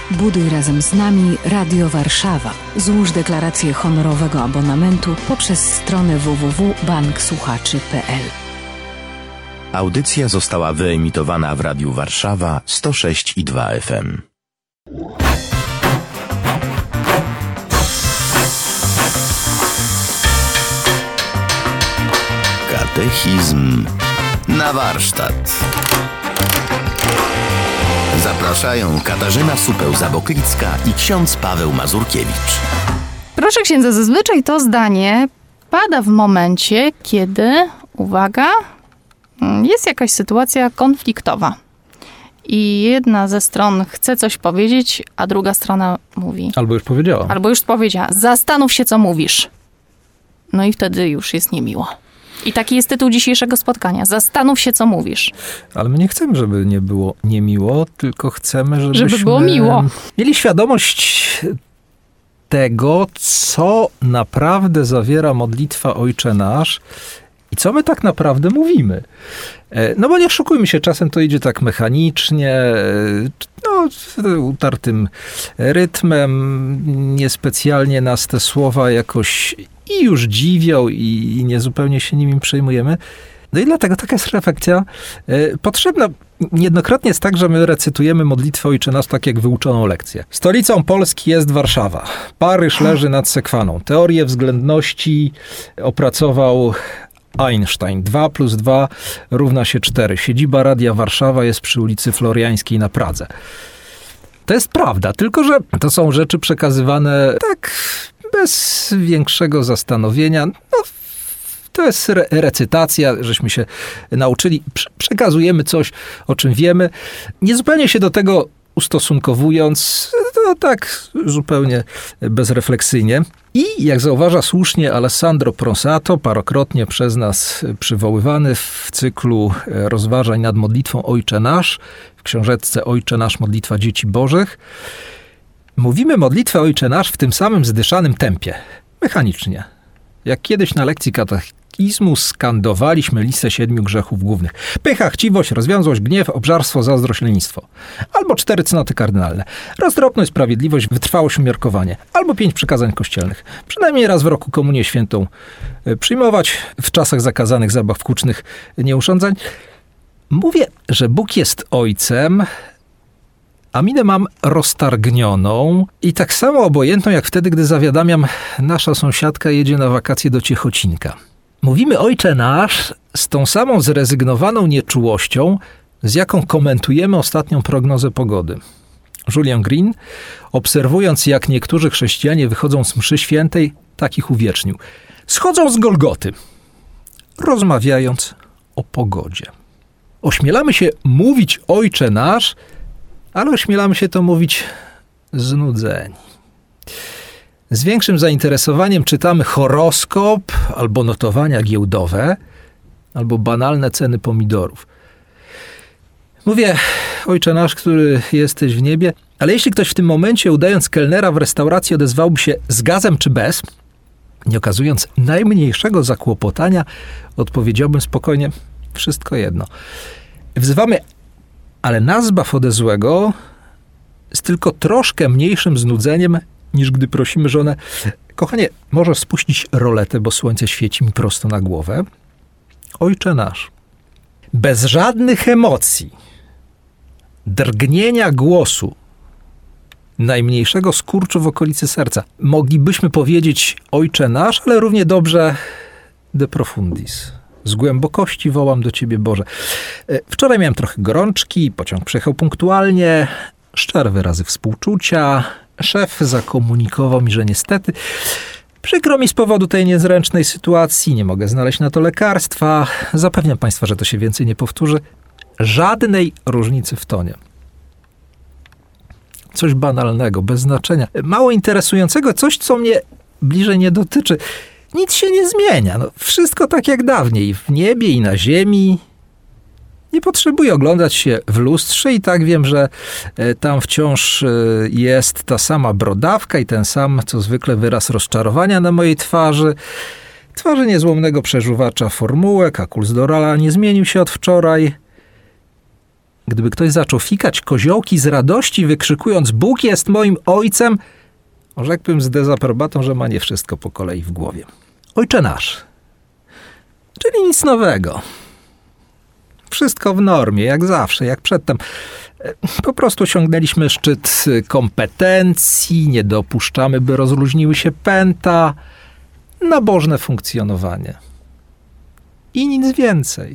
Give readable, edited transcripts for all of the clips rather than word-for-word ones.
Buduj razem z nami Radio Warszawa. Złóż deklarację honorowego abonamentu poprzez stronę www.banksłuchaczy.pl. Audycja została wyemitowana w Radiu Warszawa 106,2 FM. Katechizm na warsztat. Zapraszają Katarzyna Supeł-Zaboklicka i ksiądz Paweł Mazurkiewicz. Proszę księdza, zazwyczaj to zdanie pada w momencie, kiedy, uwaga, jest jakaś sytuacja konfliktowa. I jedna ze stron chce coś powiedzieć, a druga strona mówi. Albo już powiedziała. Albo już powiedziała. Zastanów się, co mówisz. No i wtedy już jest niemiło. I taki jest tytuł dzisiejszego spotkania. Zastanów się, co mówisz. Ale my nie chcemy, żeby nie było niemiło, tylko chcemy, żeby było miło. Mieli świadomość tego, co naprawdę zawiera modlitwa Ojcze Nasz i co my tak naprawdę mówimy. No bo nie oszukujmy się, czasem to idzie tak mechanicznie, utartym rytmem, niespecjalnie nas te słowa jakoś i już dziwią i niezupełnie się nimi przejmujemy. No i dlatego taka jest refleksja potrzebna. Niejednokrotnie jest tak, że my recytujemy modlitwę Ojcze Nasz tak jak wyuczoną lekcję. Stolicą Polski jest Warszawa. Paryż leży nad Sekwaną. Teorię względności opracował Einstein. 2 + 2 równa się 4. Siedziba Radia Warszawa jest przy ulicy Floriańskiej na Pradze. To jest prawda, tylko że to są rzeczy przekazywane tak bez większego zastanowienia. To jest recytacja, żeśmy się nauczyli. Przekazujemy coś, o czym wiemy. Niezupełnie się do tego ustosunkowując, to tak zupełnie bezrefleksyjnie. I jak zauważa słusznie Alessandro Pronsato, parokrotnie przez nas przywoływany w cyklu rozważań nad modlitwą Ojcze Nasz, w książeczce Ojcze Nasz, modlitwa dzieci bożych, mówimy modlitwę Ojcze Nasz w tym samym zdyszanym tempie, mechanicznie. Jak kiedyś na lekcji katechizmu skandowaliśmy listę 7 grzechów głównych. Pycha, chciwość, rozwiązłość, gniew, obżarstwo, zazdrość, lenistwo. Albo 4 cnoty kardynalne. Roztropność, sprawiedliwość, wytrwałość, umiarkowanie. Albo 5 przykazań kościelnych. Przynajmniej raz w roku komunię świętą przyjmować. W czasach zakazanych zabaw włócznych nie urządzań. Mówię, że Bóg jest Ojcem, a minę mam roztargnioną i tak samo obojętną jak wtedy, gdy zawiadamiam, nasza sąsiadka jedzie na wakacje do Ciechocinka. Mówimy Ojcze Nasz z tą samą zrezygnowaną nieczułością, z jaką komentujemy ostatnią prognozę pogody. Julian Green, obserwując jak niektórzy chrześcijanie wychodzą z mszy świętej, takich uwiecznił. Schodzą z Golgoty, rozmawiając o pogodzie. Ośmielamy się mówić Ojcze Nasz, ale ośmielamy się to mówić znudzeni. Z większym zainteresowaniem czytamy horoskop, albo notowania giełdowe, albo banalne ceny pomidorów. Mówię, Ojcze Nasz, który jesteś w niebie, ale jeśli ktoś w tym momencie, udając kelnera w restauracji, odezwałby się z gazem czy bez, nie okazując najmniejszego zakłopotania, odpowiedziałbym spokojnie, wszystko jedno. Wzywamy, ale nas zbaw ode złego z tylko troszkę mniejszym znudzeniem, niż gdy prosimy żonę, kochanie, możesz spuścić roletę, bo słońce świeci mi prosto na głowę. Ojcze Nasz, bez żadnych emocji, drgnienia głosu, najmniejszego skurczu w okolicy serca, moglibyśmy powiedzieć Ojcze Nasz, ale równie dobrze de profundis. Z głębokości wołam do Ciebie, Boże. Wczoraj miałem trochę gorączki, pociąg przyjechał punktualnie, szczere wyrazy współczucia. Szef zakomunikował mi, że niestety przykro mi z powodu tej niezręcznej sytuacji, nie mogę znaleźć na to lekarstwa. Zapewniam Państwa, że to się więcej nie powtórzy. Żadnej różnicy w tonie. Coś banalnego, bez znaczenia, mało interesującego, coś, co mnie bliżej nie dotyczy. Nic się nie zmienia. Wszystko tak jak dawniej. W niebie i na ziemi. Nie potrzebuję oglądać się w lustrze i tak wiem, że tam wciąż jest ta sama brodawka i ten sam, co zwykle, wyraz rozczarowania na mojej twarzy. Twarzy niezłomnego przeżuwacza formułek, a kurs Dorala nie zmienił się od wczoraj. gdyby ktoś zaczął fikać koziołki z radości, wykrzykując: Bóg jest moim ojcem, rzekłbym z dezaprobatą, że ma nie wszystko po kolei w głowie. Ojcze nasz. Czyli nic nowego. Wszystko w normie, jak zawsze, jak przedtem. Po prostu osiągnęliśmy szczyt kompetencji, nie dopuszczamy, by rozluźniły się pęta, nabożne funkcjonowanie. I nic więcej.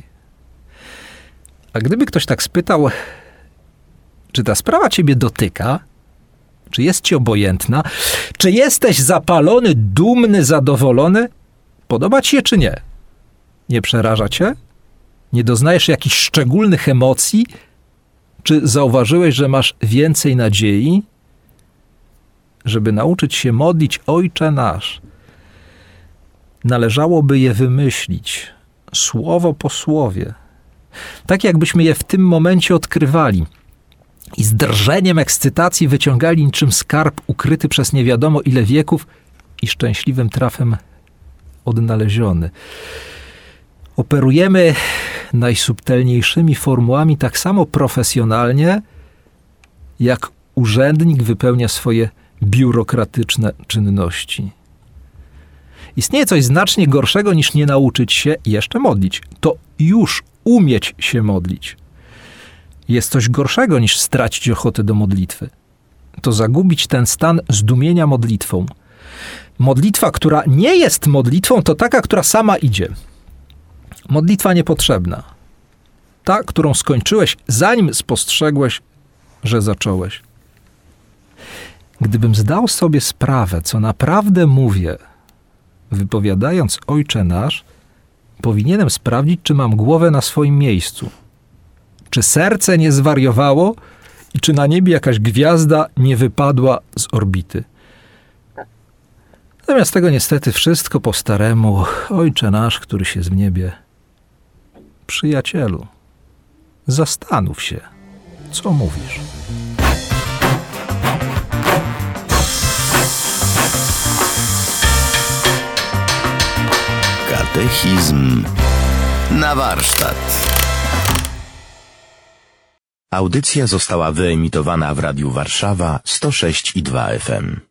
A gdyby ktoś tak spytał, czy ta sprawa ciebie dotyka, czy jest ci obojętna, czy jesteś zapalony, dumny, zadowolony, podoba ci się czy nie? Nie przeraża cię? Nie doznajesz jakichś szczególnych emocji? Czy zauważyłeś, że masz więcej nadziei? Żeby nauczyć się modlić Ojcze nasz, należałoby je wymyślić, słowo po słowie. Tak jakbyśmy je w tym momencie odkrywali i z drżeniem ekscytacji wyciągali niczym skarb ukryty przez nie wiadomo ile wieków i szczęśliwym trafem odnaleziony. Operujemy najsubtelniejszymi formułami tak samo profesjonalnie, jak urzędnik wypełnia swoje biurokratyczne czynności. Istnieje coś znacznie gorszego niż nie nauczyć się jeszcze modlić. To już umieć się modlić. Jest coś gorszego niż stracić ochotę do modlitwy. To zagubić ten stan zdumienia modlitwą. Modlitwa, która nie jest modlitwą, to taka, która sama idzie. Modlitwa niepotrzebna. Ta, którą skończyłeś, zanim spostrzegłeś, że zacząłeś. Gdybym zdał sobie sprawę, co naprawdę mówię, wypowiadając Ojcze nasz, powinienem sprawdzić, czy mam głowę na swoim miejscu. Czy serce nie zwariowało i czy na niebie jakaś gwiazda nie wypadła z orbity. Zamiast tego niestety wszystko po staremu. Ojcze nasz, któryś jest w niebie. Przyjacielu, zastanów się, co mówisz. Katechizm na warsztat. Audycja została wyemitowana w Radiu Warszawa 106,2 FM.